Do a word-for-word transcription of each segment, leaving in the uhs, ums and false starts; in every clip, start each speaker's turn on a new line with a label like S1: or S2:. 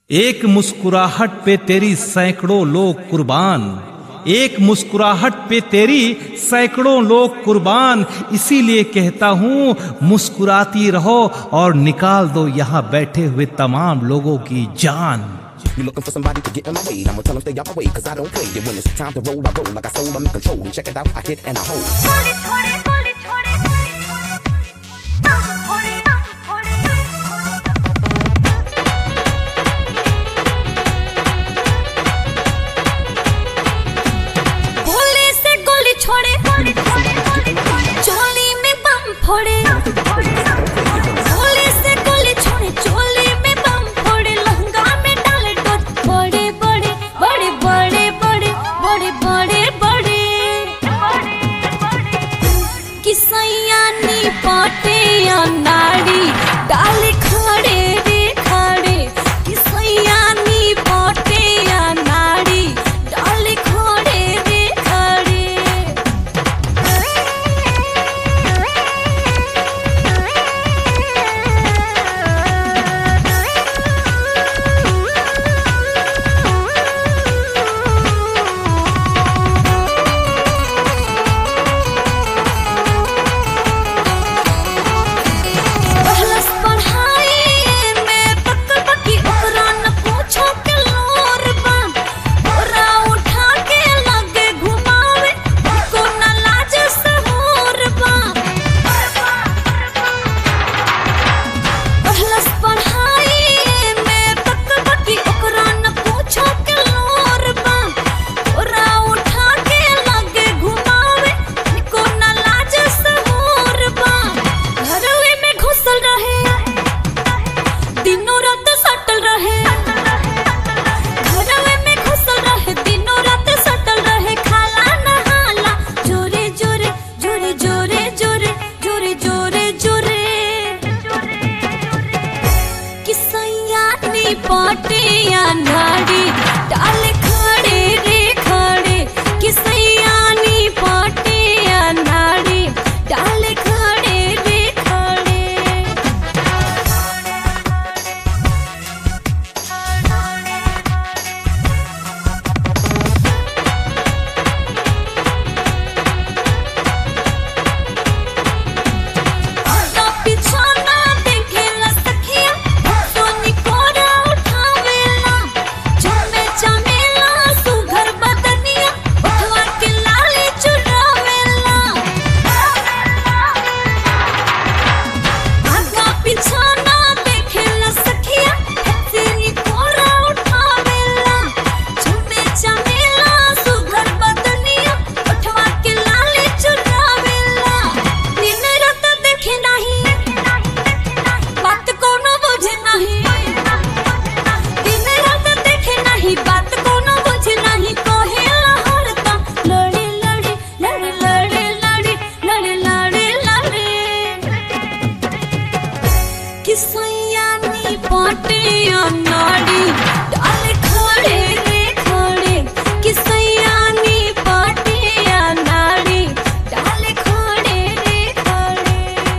S1: एक मुस्कुराहट पे तेरी सैकड़ों लोग कुर्बान, एक मुस्कुराहट पे तेरी सैकड़ों लोग कुर्बान। इसीलिए कहता हूँ मुस्कुराती रहो और निकाल दो यहाँ बैठे हुए तमाम लोगों की जान।
S2: You looking for somebody to get in my way? I'ma tell them stay out my way, cause I don't play. And when it's time to roll, I roll like I sold, I'm in control. And check it out, I hit and I hold.
S3: थोड़े थोड़े थोड़े थोड़े गोली से गोली छोड़े, चोली में बम फोड़े। गोली से गोली छोड़े, चोली में बम फोड़े। लहंगा में डाले डोज, बड़े बड़े बड़े बड़े बड़े बड़े बड़े बड़े किसैया नी पाटे या नाड़ी डाले खड़े रे खड़े। किसैया नी पाटे या नाड़ी डाले खड़े रे खड़े। पहलस पढ़ाई में बक बकी ओकरा न पूछो के लोर बा। ओरा उठा के लगे घुमावे, को न लाज सहूर बा। पहलस पढ़ाई में बक बकी ओकरा न पूछो के लोर बा। ओरा उठा के लगे घुमावे, को न लाज सहूर बा। घरवे में घुसल रहे, दिनों रात सटल रहे। घरवे में घुसल रहे, दिनों रात सटल रहे। खाला नहाला जोरे जोरे जोरे जोरे जोरे जोरे जोरे जोरे। किसैया नी पाटे या नाड़ी डाले खड़े रे खड़े। किसैया नी पाटे या नाड़ी डाले खड़े रे खड़े। आगा पीछा ना देखेला सखिया, सोनी कोरा उठावेला। झूमे चमेला सुघर बदनिया, उठवा के लाली चुरावेला। आगा पीछा ना देखेला सखिया, सोनी कोरा उठावेला। झूमे चमेला सुघर बदनिया, उठवा के लाली चुरावेला। दिन रात देखे नहीं, बात कोनो बुझे नहीं। दिन रात देखे नहीं, बात कोनो बुझे नहीं। कहेला हरदम लड़े लड़े लड़े लड़े लड़े लड़े लड़े लड़े। किसैया नी पाटे या नाड़ी डाले खड़े रे खड़े। किसैया नी पाटे या नाड़ी डाले खड़े रे खड़े।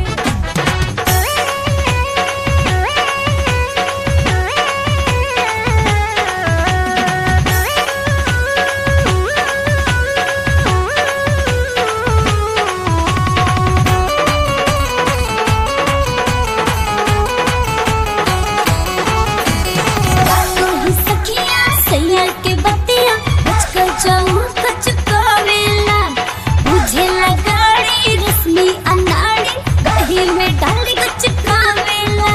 S3: काहे सखिया सैया के बतिया, बचकर जाऊं कचकावेला। बुझेला गाड़ी रश्मि अनाड़ी, दही में डाली कचकावेला।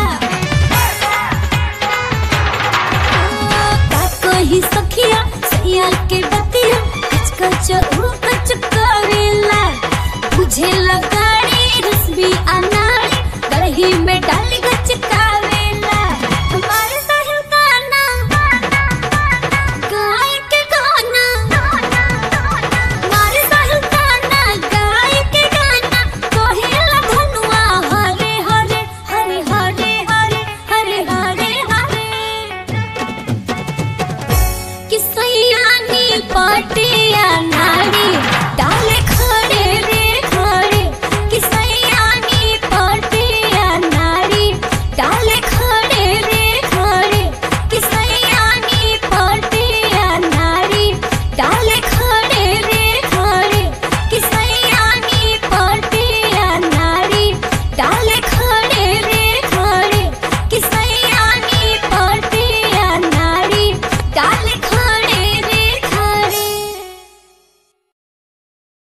S3: का कही सखिया सैया के बतिया, बचकर जाऊं कचकावेला। बुझेला गाड़ी रश्मि अनाड़ी, दही में डाली कचकावेला। हमारे साहिल गाना गाय के गाना, हमारे साहिल गाना गाय के गाना। कहेला धनुआ हरे हरे हरे हरे हरे हरे हरे हरे। किसैया नी पाटे